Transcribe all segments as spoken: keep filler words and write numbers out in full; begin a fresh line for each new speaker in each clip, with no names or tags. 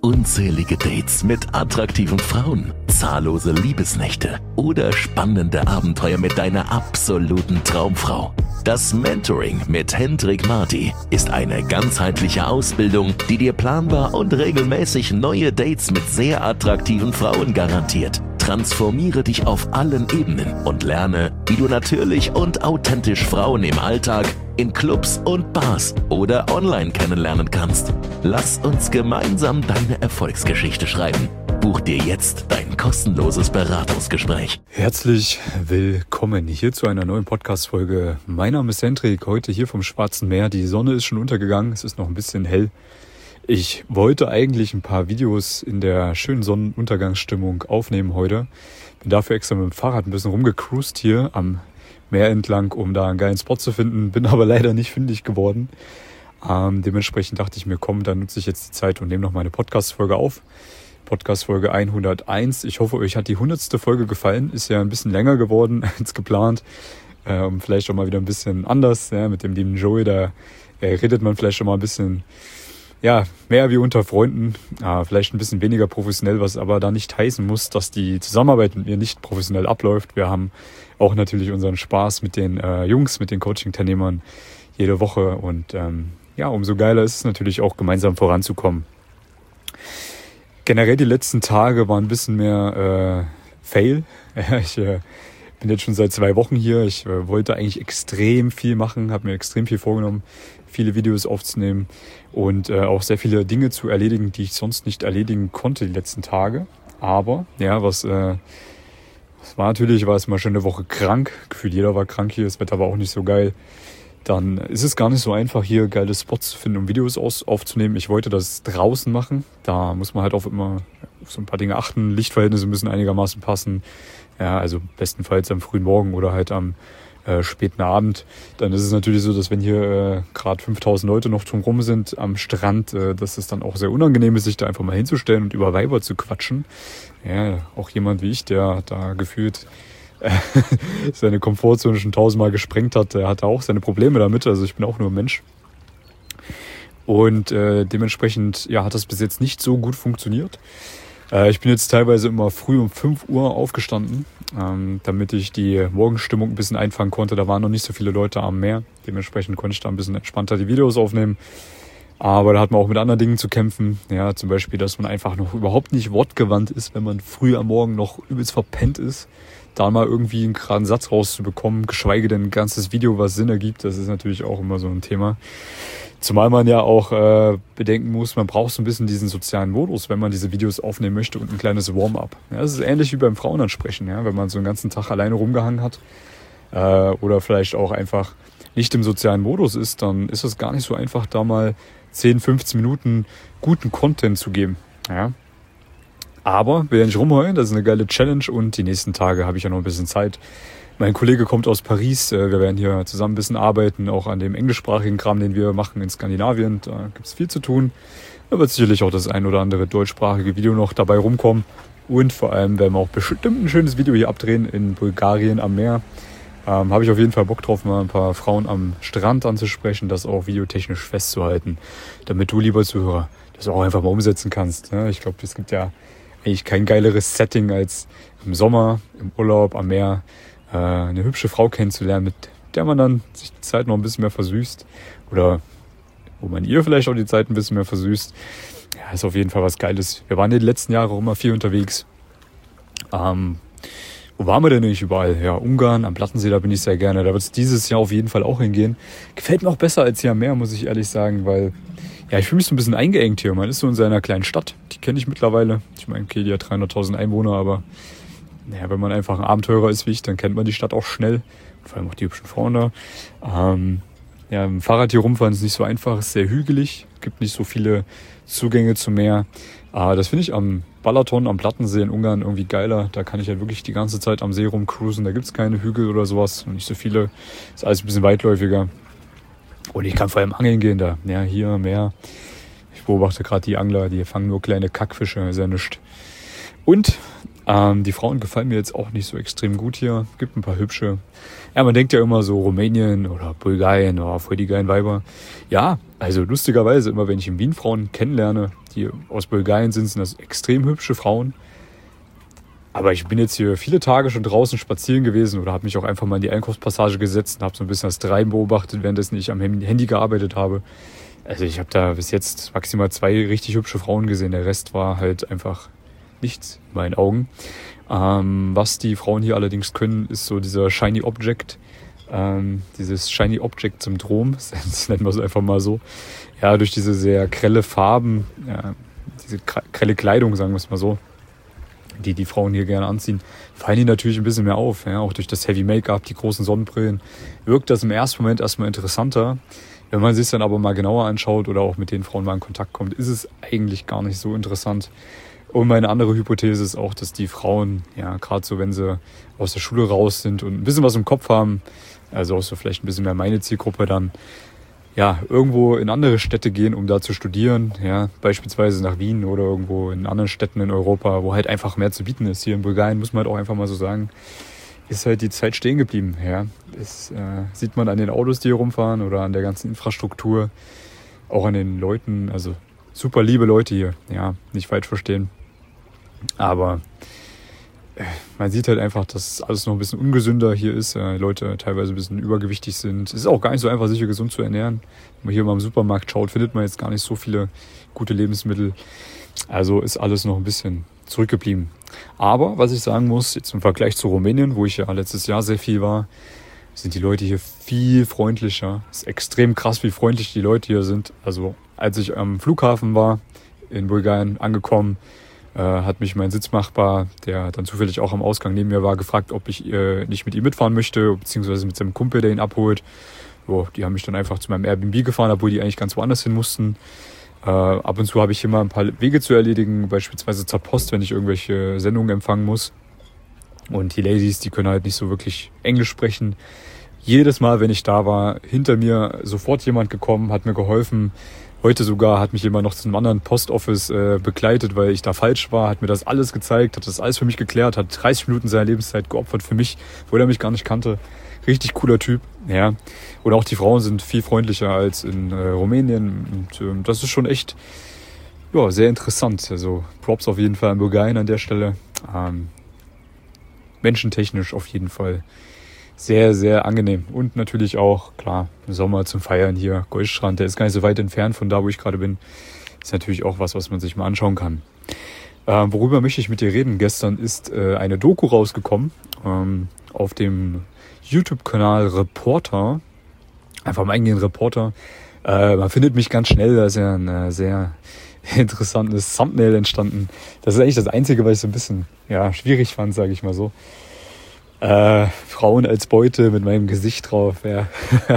unzählige Dates mit attraktiven Frauen, zahllose Liebesnächte oder spannende Abenteuer mit deiner absoluten Traumfrau. Das Mentoring mit Hendrik Marty ist eine ganzheitliche Ausbildung, die dir planbar und regelmäßig neue Dates mit sehr attraktiven Frauen garantiert. Transformiere dich auf allen Ebenen und lerne, wie du natürlich und authentisch Frauen im Alltag, in Clubs und Bars oder online kennenlernen kannst. Lass uns gemeinsam deine Erfolgsgeschichte schreiben. Buch dir jetzt dein kostenloses Beratungsgespräch.
Herzlich willkommen hier zu einer neuen Podcast-Folge. Mein Name ist Hendrik, heute hier vom Schwarzen Meer. Die Sonne ist schon untergegangen, es ist noch ein bisschen hell. Ich wollte eigentlich ein paar Videos in der schönen Sonnenuntergangsstimmung aufnehmen heute. Bin dafür extra mit dem Fahrrad ein bisschen rumgecruised hier am Meer entlang, um da einen geilen Spot zu finden. Bin aber leider nicht fündig geworden. Ähm, dementsprechend dachte ich mir, komm, dann nutze ich jetzt die Zeit und nehme noch meine Podcast-Folge auf. Podcast-Folge hunderteins. Ich hoffe, euch hat die hundertste Folge gefallen. Ist ja ein bisschen länger geworden als geplant. Ähm, vielleicht auch mal wieder ein bisschen anders. Ja, mit dem lieben Joey, da äh, redet man vielleicht schon mal ein bisschen ja, mehr wie unter Freunden, ja, vielleicht ein bisschen weniger professionell, was aber da nicht heißen muss, dass die Zusammenarbeit mit mir nicht professionell abläuft. Wir haben auch natürlich unseren Spaß mit den äh, Jungs, mit den Coaching-Teilnehmern jede Woche und ähm, ja, umso geiler ist es natürlich auch, gemeinsam voranzukommen. Generell die letzten Tage waren ein bisschen mehr äh, Fail. ich äh, bin jetzt schon seit zwei Wochen hier. Ich äh, wollte eigentlich extrem viel machen, habe mir extrem viel vorgenommen, viele Videos aufzunehmen und äh, auch sehr viele Dinge zu erledigen, die ich sonst nicht erledigen konnte die letzten Tage. Aber ja, was, äh, was war natürlich, war es mal schon eine Woche krank. Gefühlt jeder war krank hier, das Wetter war auch nicht so geil. Dann ist es gar nicht so einfach, hier geile Spots zu finden, um Videos aus, aufzunehmen. Ich wollte das draußen machen. Da muss man halt auch immer auf so ein paar Dinge achten. Lichtverhältnisse müssen einigermaßen passen. Ja, also bestenfalls am frühen Morgen oder halt am äh, späten Abend. Dann ist es natürlich so, dass wenn hier äh, gerade fünftausend Leute noch drumherum sind am Strand, äh, dass es dann auch sehr unangenehm ist, sich da einfach mal hinzustellen und über Weiber zu quatschen. Ja, auch jemand wie ich, der da gefühlt seine Komfortzone schon tausendmal gesprengt hat, der hatte auch seine Probleme damit, also ich bin auch nur ein Mensch. Und äh, dementsprechend ja, hat das bis jetzt nicht so gut funktioniert. Äh, ich bin jetzt teilweise immer früh um fünf Uhr aufgestanden, ähm, damit ich die Morgenstimmung ein bisschen einfangen konnte. Da waren noch nicht so viele Leute am Meer, dementsprechend konnte ich da ein bisschen entspannter die Videos aufnehmen. Aber da hat man auch mit anderen Dingen zu kämpfen. Ja, zum Beispiel, dass man einfach noch überhaupt nicht wortgewandt ist, wenn man früh am Morgen noch übelst verpennt ist. Da mal irgendwie einen geraden Satz rauszubekommen, geschweige denn ein ganzes Video, was Sinn ergibt, das ist natürlich auch immer so ein Thema. Zumal man ja auch äh, bedenken muss, man braucht so ein bisschen diesen sozialen Modus, wenn man diese Videos aufnehmen möchte und ein kleines Warm-up. Ja, das ist ähnlich wie beim Frauenansprechen, ja, wenn man so einen ganzen Tag alleine rumgehangen hat äh, oder vielleicht auch einfach nicht im sozialen Modus ist, dann ist es gar nicht so einfach, da mal zehn, fünfzehn Minuten guten Content zu geben. Ja. Aber will ja nicht rumheulen, das ist eine geile Challenge und die nächsten Tage habe ich ja noch ein bisschen Zeit. Mein Kollege kommt aus Paris, wir werden hier zusammen ein bisschen arbeiten, auch an dem englischsprachigen Kram, den wir machen in Skandinavien. Da gibt es viel zu tun. Da wird sicherlich auch das ein oder andere deutschsprachige Video noch dabei rumkommen. Und vor allem werden wir auch bestimmt ein schönes Video hier abdrehen in Bulgarien am Meer. Ähm, habe ich auf jeden Fall Bock drauf, mal ein paar Frauen am Strand anzusprechen, das auch videotechnisch festzuhalten, damit du, lieber Zuhörer, das auch einfach mal umsetzen kannst. Ne? Ich glaube, es gibt ja eigentlich kein geileres Setting als im Sommer, im Urlaub, am Meer, äh, eine hübsche Frau kennenzulernen, mit der man dann sich die Zeit noch ein bisschen mehr versüßt oder wo man ihr vielleicht auch die Zeit ein bisschen mehr versüßt. Ja, ist auf jeden Fall was Geiles. Wir waren in den letzten Jahren auch immer viel unterwegs. Ähm, wo waren wir denn nicht überall? Ja, Ungarn, am Plattensee, da bin ich sehr gerne. Da wird es dieses Jahr auf jeden Fall auch hingehen. Gefällt mir auch besser als hier am Meer, muss ich ehrlich sagen, weil ja, ich fühle mich so ein bisschen eingeengt hier. Man ist so in seiner kleinen Stadt. Die kenne ich mittlerweile. Ich meine, okay, die hat dreihunderttausend Einwohner, aber naja, wenn man einfach ein Abenteurer ist wie ich, dann kennt man die Stadt auch schnell. Vor allem auch die hübschen Frauen da. Ähm, ja, im Fahrrad hier rumfahren ist nicht so einfach. Es ist sehr hügelig. Es gibt nicht so viele Zugänge zum Meer. Aber das finde ich am Balaton, am Plattensee in Ungarn irgendwie geiler. Da kann ich ja wirklich die ganze Zeit am See rumcruisen. Da gibt es keine Hügel oder sowas. Und nicht so viele. Ist alles ein bisschen weitläufiger. Und ich kann vor allem angeln gehen da. Ja, hier mehr. Ich beobachte gerade die Angler, die fangen nur kleine Kackfische, ist ja nichts. Und Ähm, die Frauen gefallen mir jetzt auch nicht so extrem gut hier. Gibt ein paar hübsche. Ja, man denkt ja immer so Rumänien oder Bulgarien oder voll die geilen Weiber. Ja, also lustigerweise, immer wenn ich in Wien Frauen kennenlerne, die aus Bulgarien sind, sind das extrem hübsche Frauen. Aber ich bin jetzt hier viele Tage schon draußen spazieren gewesen oder habe mich auch einfach mal in die Einkaufspassage gesetzt und habe so ein bisschen das Treiben beobachtet, währenddessen ich am Handy gearbeitet habe. Also ich habe da bis jetzt maximal zwei richtig hübsche Frauen gesehen. Der Rest war halt einfach nichts in meinen Augen. Ähm, was die Frauen hier allerdings können, ist so dieser Shiny Object, ähm, dieses Shiny Object Syndrom, das nennen wir es einfach mal so. Ja, durch diese sehr grelle Farben, ja, diese grelle Kleidung, sagen wir es mal so, die die Frauen hier gerne anziehen, fallen die natürlich ein bisschen mehr auf. Ja, auch durch das Heavy Make-up, die großen Sonnenbrillen, wirkt das im ersten Moment erstmal interessanter. Wenn man sich es dann aber mal genauer anschaut oder auch mit den Frauen mal in Kontakt kommt, ist es eigentlich gar nicht so interessant. Und meine andere Hypothese ist auch, dass die Frauen, ja, gerade so, wenn sie aus der Schule raus sind und ein bisschen was im Kopf haben, also auch so vielleicht ein bisschen mehr meine Zielgruppe, dann ja, irgendwo in andere Städte gehen, um da zu studieren, ja, beispielsweise nach Wien oder irgendwo in anderen Städten in Europa, wo halt einfach mehr zu bieten ist. Hier in Bulgarien, muss man halt auch einfach mal so sagen, ist halt die Zeit stehen geblieben, ja. Das äh, sieht man an den Autos, die hier rumfahren oder an der ganzen Infrastruktur, auch an den Leuten, also super liebe Leute hier, ja, nicht falsch verstehen. Aber äh, man sieht halt einfach, dass alles noch ein bisschen ungesünder hier ist, äh, Leute teilweise ein bisschen übergewichtig sind. Es ist auch gar nicht so einfach, sich hier gesund zu ernähren. Wenn man hier mal im Supermarkt schaut, findet man jetzt gar nicht so viele gute Lebensmittel. Also ist alles noch ein bisschen zurückgeblieben. Aber was ich sagen muss, jetzt im Vergleich zu Rumänien, wo ich ja letztes Jahr sehr viel war, sind die Leute hier viel freundlicher. Es ist extrem krass, wie freundlich die Leute hier sind. Also als ich am Flughafen war, in Bulgarien angekommen, äh, hat mich mein Sitznachbar, der dann zufällig auch am Ausgang neben mir war, gefragt, ob ich äh, nicht mit ihm mitfahren möchte, beziehungsweise mit seinem Kumpel, der ihn abholt. Jo, die haben mich dann einfach zu meinem Airbnb gefahren, obwohl die eigentlich ganz woanders hin mussten. Äh, ab und zu habe ich immer ein paar Wege zu erledigen, beispielsweise zur Post, wenn ich irgendwelche Sendungen empfangen muss. Und die Ladies, die können halt nicht so wirklich Englisch sprechen. Jedes Mal, wenn ich da war, hinter mir sofort jemand gekommen, hat mir geholfen. Heute sogar hat mich jemand noch zu einem anderen Postoffice äh, begleitet, weil ich da falsch war, hat mir das alles gezeigt, hat das alles für mich geklärt, hat dreißig Minuten seiner Lebenszeit geopfert für mich, obwohl er mich gar nicht kannte. Richtig cooler Typ, ja. Und auch die Frauen sind viel freundlicher als in äh, Rumänien. Und äh, das ist schon echt, ja, sehr interessant. Also Props auf jeden Fall an Bulgarien an der Stelle. Ähm, menschentechnisch auf jeden Fall sehr, sehr angenehm. Und natürlich auch, klar, im Sommer zum Feiern hier, Goldstrand, der ist gar nicht so weit entfernt von da, wo ich gerade bin. Ist natürlich auch was, was man sich mal anschauen kann. Ähm, worüber möchte ich mit dir reden? Gestern ist äh, eine Doku rausgekommen ähm, auf dem YouTube-Kanal Reporter. Einfach mal eingehen, Reporter. Äh, man findet mich ganz schnell, da ist ja ein äh, sehr interessantes Thumbnail entstanden. Das ist eigentlich das Einzige, was ich so ein bisschen ja, schwierig fand, sage ich mal so. Äh, Frauen als Beute mit meinem Gesicht drauf. Ja,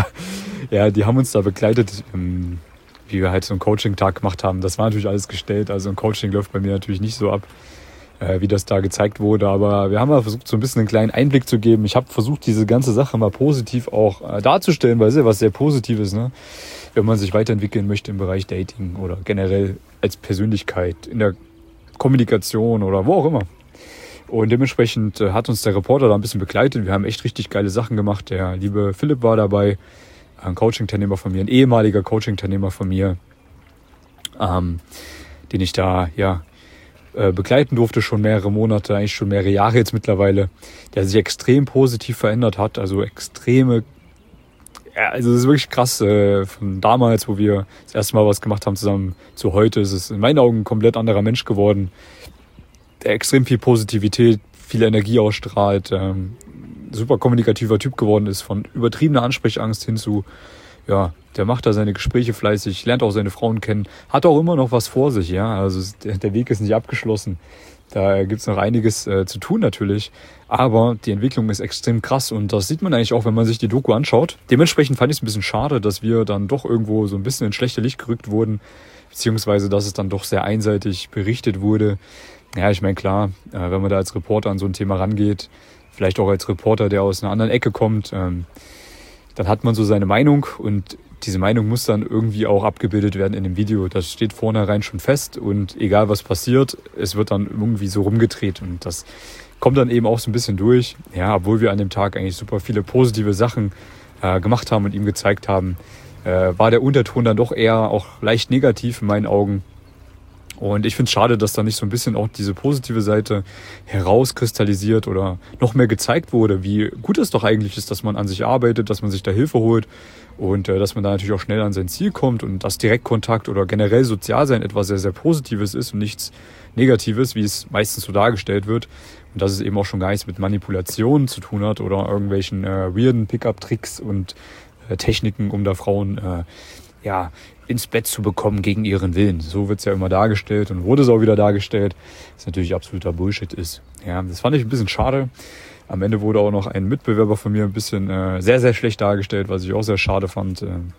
ja, die haben uns da begleitet, ähm, wie wir halt so einen Coaching-Tag gemacht haben. Das war natürlich alles gestellt. Also ein Coaching läuft bei mir natürlich nicht so ab, äh, wie das da gezeigt wurde. Aber wir haben mal versucht, so ein bisschen einen kleinen Einblick zu geben. Ich habe versucht, diese ganze Sache mal positiv auch äh, darzustellen, weil es ja was sehr Positives, ne? Wenn man sich weiterentwickeln möchte im Bereich Dating oder generell als Persönlichkeit, in der Kommunikation oder wo auch immer. Und dementsprechend äh, hat uns der Reporter da ein bisschen begleitet. Wir haben echt richtig geile Sachen gemacht. Der liebe Philipp war dabei, ein Coaching-Teilnehmer von mir, ein ehemaliger Coaching-Teilnehmer von mir, ähm, den ich da ja äh, begleiten durfte, schon mehrere Monate, eigentlich schon mehrere Jahre jetzt mittlerweile, der sich extrem positiv verändert hat. Also extreme, ja, also es ist wirklich krass, äh, von damals, wo wir das erste Mal was gemacht haben zusammen, zu heute ist es in meinen Augen ein komplett anderer Mensch geworden, der extrem viel Positivität, viel Energie ausstrahlt, ähm, super kommunikativer Typ geworden ist, von übertriebener Ansprechangst hin zu, ja, der macht da seine Gespräche fleißig, lernt auch seine Frauen kennen, hat auch immer noch was vor sich, ja, also der, der Weg ist nicht abgeschlossen, da gibt's noch einiges äh, zu tun natürlich, aber die Entwicklung ist extrem krass und das sieht man eigentlich auch, wenn man sich die Doku anschaut. Dementsprechend fand ich es ein bisschen schade, dass wir dann doch irgendwo so ein bisschen ins schlechte Licht gerückt wurden, beziehungsweise dass es dann doch sehr einseitig berichtet wurde. Ja, ich meine, klar, äh, wenn man da als Reporter an so ein Thema rangeht, vielleicht auch als Reporter, der aus einer anderen Ecke kommt, ähm, dann hat man so seine Meinung und diese Meinung muss dann irgendwie auch abgebildet werden in dem Video. Das steht vornherein schon fest und egal was passiert, es wird dann irgendwie so rumgedreht und das kommt dann eben auch so ein bisschen durch. Ja, obwohl wir an dem Tag eigentlich super viele positive Sachen äh, gemacht haben und ihm gezeigt haben, äh, war der Unterton dann doch eher auch leicht negativ in meinen Augen. Und ich finde es schade, dass da nicht so ein bisschen auch diese positive Seite herauskristallisiert oder noch mehr gezeigt wurde, wie gut es doch eigentlich ist, dass man an sich arbeitet, dass man sich da Hilfe holt und äh, dass man da natürlich auch schnell an sein Ziel kommt und dass Direktkontakt oder generell Sozialsein etwas sehr, sehr Positives ist und nichts Negatives, wie es meistens so dargestellt wird. Und dass es eben auch schon gar nichts mit Manipulationen zu tun hat oder irgendwelchen äh, weirden Pickup-Tricks und äh, Techniken, um da Frauen äh, ja, ins Bett zu bekommen gegen ihren Willen. So wird es ja immer dargestellt und wurde es auch wieder dargestellt, was natürlich absoluter Bullshit ist. Ja, das fand ich ein bisschen schade. Am Ende wurde auch noch ein Mitbewerber von mir ein bisschen äh, sehr, sehr schlecht dargestellt, was ich auch sehr schade fand. Ähm,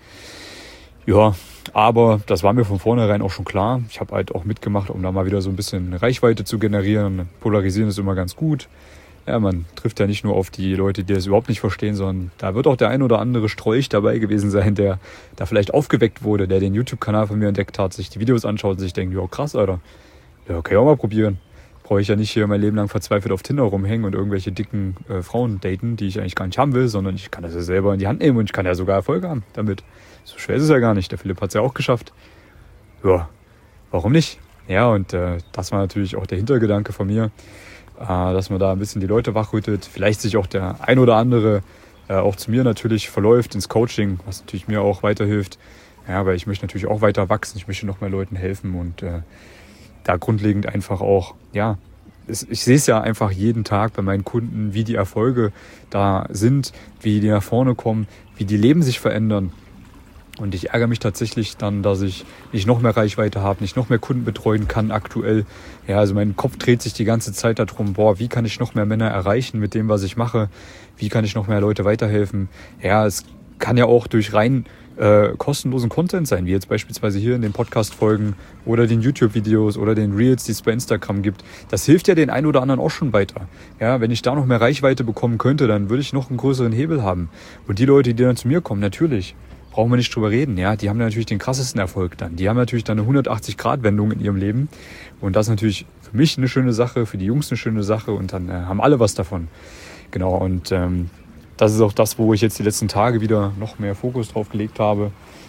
ja, aber das war mir von vornherein auch schon klar. Ich habe halt auch mitgemacht, um da mal wieder so ein bisschen Reichweite zu generieren. Polarisieren ist immer ganz gut. Ja, man trifft ja nicht nur auf die Leute, die das überhaupt nicht verstehen, sondern da wird auch der ein oder andere Strolch dabei gewesen sein, der da vielleicht aufgeweckt wurde, der den YouTube-Kanal von mir entdeckt hat, sich die Videos anschaut und sich denkt, ja krass, Alter, ja, kann ich auch mal probieren. Brauche ich ja nicht hier mein Leben lang verzweifelt auf Tinder rumhängen und irgendwelche dicken äh, Frauen daten, die ich eigentlich gar nicht haben will, sondern ich kann das ja selber in die Hand nehmen und ich kann ja sogar Erfolg haben damit. So schwer ist es ja gar nicht, der Philipp hat es ja auch geschafft. Ja, warum nicht? Ja, und äh, das war natürlich auch der Hintergedanke von mir, dass man da ein bisschen die Leute wachrüttelt, vielleicht sich auch der ein oder andere äh, auch zu mir natürlich verläuft ins Coaching, was natürlich mir auch weiterhilft. Ja, weil ich möchte natürlich auch weiter wachsen, ich möchte noch mehr Leuten helfen und äh, da grundlegend einfach auch, ja, es, ich sehe es ja einfach jeden Tag bei meinen Kunden, wie die Erfolge da sind, wie die nach vorne kommen, wie die Leben sich verändern. Und ich ärgere mich tatsächlich dann, dass ich nicht noch mehr Reichweite habe, nicht noch mehr Kunden betreuen kann aktuell. Ja, also mein Kopf dreht sich die ganze Zeit darum, boah, wie kann ich noch mehr Männer erreichen mit dem, was ich mache? Wie kann ich noch mehr Leute weiterhelfen? Ja, es kann ja auch durch rein äh, kostenlosen Content sein, wie jetzt beispielsweise hier in den Podcast-Folgen oder den YouTube-Videos oder den Reels, die es bei Instagram gibt. Das hilft ja den einen oder anderen auch schon weiter. Ja, wenn ich da noch mehr Reichweite bekommen könnte, dann würde ich noch einen größeren Hebel haben. Und die Leute, die dann zu mir kommen, natürlich, brauchen wir nicht drüber reden, ja, die haben natürlich den krassesten Erfolg dann. Die haben natürlich dann eine hundertachtzig-Grad-Wendung in ihrem Leben und das ist natürlich für mich eine schöne Sache, für die Jungs eine schöne Sache und dann äh, haben alle was davon. Genau, und ähm, das ist auch das, wo ich jetzt die letzten Tage wieder noch mehr Fokus drauf gelegt habe.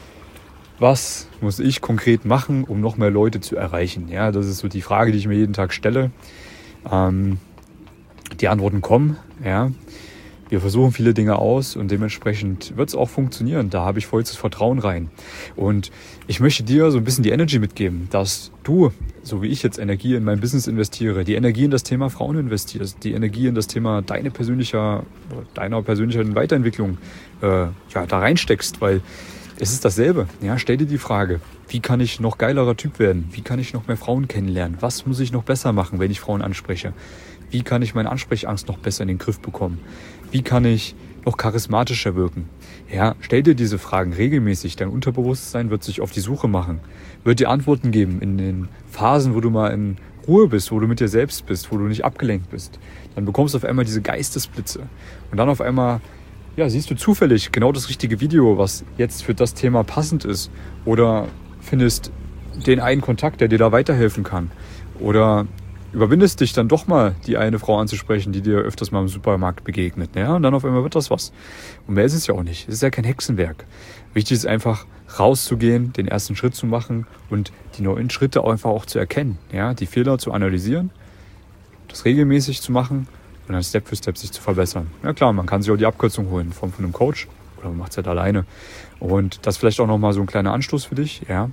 Was muss ich konkret machen, um noch mehr Leute zu erreichen? Ja, das ist so die Frage, die ich mir jeden Tag stelle. Ähm, die Antworten kommen, ja. Wir versuchen viele Dinge aus und dementsprechend wird es auch funktionieren. Da habe ich vollstes Vertrauen rein. Und ich möchte dir so ein bisschen die Energy mitgeben, dass du, so wie ich jetzt Energie in mein Business investiere, die Energie in das Thema Frauen investierst, die Energie in das Thema deine persönliche, deiner persönlichen Weiterentwicklung äh, ja, da reinsteckst, weil es ist dasselbe. Ja, stell dir die Frage, wie kann ich noch geilerer Typ werden? Wie kann ich noch mehr Frauen kennenlernen? Was muss ich noch besser machen, wenn ich Frauen anspreche? Wie kann ich meine Ansprechangst noch besser in den Griff bekommen? Wie kann ich noch charismatischer wirken? Ja, stell dir diese Fragen regelmäßig. Dein Unterbewusstsein wird sich auf die Suche machen, wird dir Antworten geben in den Phasen, wo du mal in Ruhe bist, wo du mit dir selbst bist, wo du nicht abgelenkt bist. Dann bekommst du auf einmal diese Geistesblitze. Und dann auf einmal, ja, siehst du zufällig genau das richtige Video, was jetzt für das Thema passend ist. Oder findest den einen Kontakt, der dir da weiterhelfen kann. Oder überwindest dich dann doch mal, die eine Frau anzusprechen, die dir öfters mal im Supermarkt begegnet. Ja, und dann auf einmal wird das was. Und mehr ist es ja auch nicht. Es ist ja kein Hexenwerk. Wichtig ist einfach, rauszugehen, den ersten Schritt zu machen und die neuen Schritte einfach auch zu erkennen. Ja, die Fehler zu analysieren, das regelmäßig zu machen und dann Step für Step sich zu verbessern. Ja klar, man kann sich auch die Abkürzung holen in Form von einem Coach oder man macht es halt alleine. Und das vielleicht auch nochmal so ein kleiner Anstoß für dich. Ja,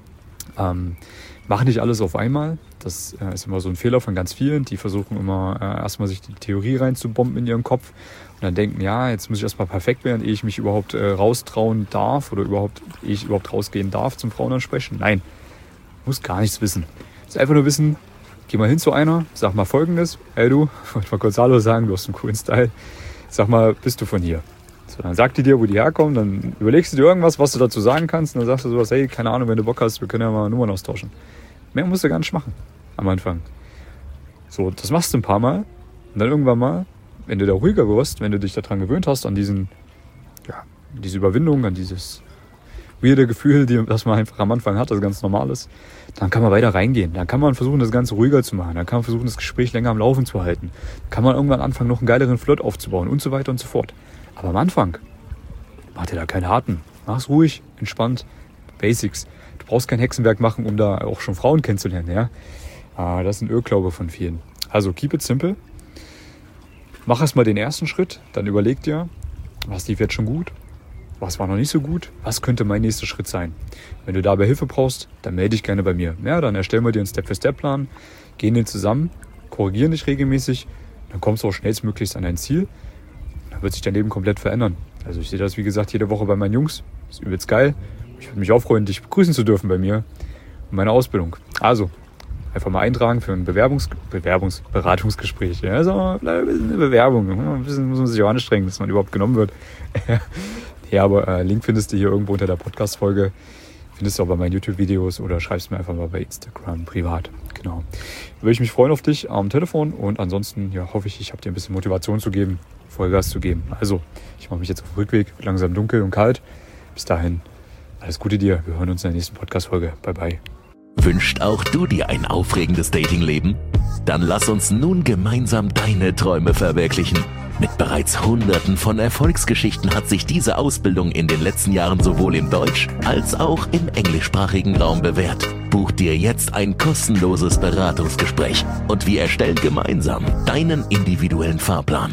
ähm, mach nicht alles auf einmal. Das äh, ist immer so ein Fehler von ganz vielen. Die versuchen immer äh, erstmal sich die Theorie reinzubomben in ihren Kopf und dann denken, ja, jetzt muss ich erstmal perfekt werden, ehe ich mich überhaupt äh, raustrauen darf oder überhaupt, ehe ich überhaupt rausgehen darf zum Frauenansprechen. Nein, muss gar nichts wissen. Ist einfach nur wissen, geh mal hin zu einer, sag mal Folgendes. Hey du, wollte mal kurz Hallo sagen, du hast einen coolen Style. Sag mal, bist du von hier? So, dann sagt die dir, wo die herkommen, dann überlegst du dir irgendwas, was du dazu sagen kannst und dann sagst du sowas, hey, keine Ahnung, wenn du Bock hast, wir können ja mal Nummern austauschen. Mehr musst du gar nicht machen am Anfang. So, das machst du ein paar Mal und dann irgendwann mal, wenn du da ruhiger wirst, wenn du dich daran gewöhnt hast, an diesen, ja, diese Überwindung, an dieses weirde Gefühl, die, das man einfach am Anfang hat, das ganz normal ist, dann kann man weiter reingehen. Dann kann man versuchen, das Ganze ruhiger zu machen. Dann kann man versuchen, das Gespräch länger am Laufen zu halten. Dann kann man irgendwann anfangen, noch einen geileren Flirt aufzubauen und so weiter und so fort. Aber am Anfang, mach dir da keinen harten. Mach's ruhig, entspannt, Basics. Du brauchst kein Hexenwerk machen, um da auch schon Frauen kennenzulernen, ja. Ah, das ist ein Irrglaube von vielen. Also, keep it simple. Mach erstmal den ersten Schritt, dann überleg dir, was lief jetzt schon gut, was war noch nicht so gut, was könnte mein nächster Schritt sein. Wenn du dabei Hilfe brauchst, dann melde dich gerne bei mir. Ja, dann erstellen wir dir einen Step-für-Step-Plan, gehen den zusammen, korrigieren dich regelmäßig, dann kommst du auch schnellstmöglichst an dein Ziel. Dann wird sich dein Leben komplett verändern. Also ich sehe das, wie gesagt, jede Woche bei meinen Jungs. Das ist übelst geil. Ich würde mich auch freuen, dich begrüßen zu dürfen bei mir und meiner Ausbildung. Also, einfach mal eintragen für ein Bewerbungs Bewerbungs Beratungsgespräch. Ja, also ein bisschen eine Bewerbung. Ein bisschen muss man sich auch anstrengen, dass man überhaupt genommen wird. Ja, aber äh, Link findest du hier irgendwo unter der Podcast-Folge. Findest du auch bei meinen YouTube-Videos oder schreibst mir einfach mal bei Instagram privat. Genau. Würde ich mich freuen auf dich am Telefon und ansonsten ja, hoffe ich, ich habe dir ein bisschen Motivation zu geben, Vollgas zu geben. Also, ich mache mich jetzt auf den Rückweg, langsam dunkel und kalt. Bis dahin, alles Gute dir. Wir hören uns in der nächsten Podcast-Folge. Bye, bye.
Wünscht auch du dir ein aufregendes Datingleben? Dann lass uns nun gemeinsam deine Träume verwirklichen. Mit bereits Hunderten von Erfolgsgeschichten hat sich diese Ausbildung in den letzten Jahren sowohl im Deutsch- als auch im englischsprachigen Raum bewährt. Buch dir jetzt ein kostenloses Beratungsgespräch und wir erstellen gemeinsam deinen individuellen Fahrplan.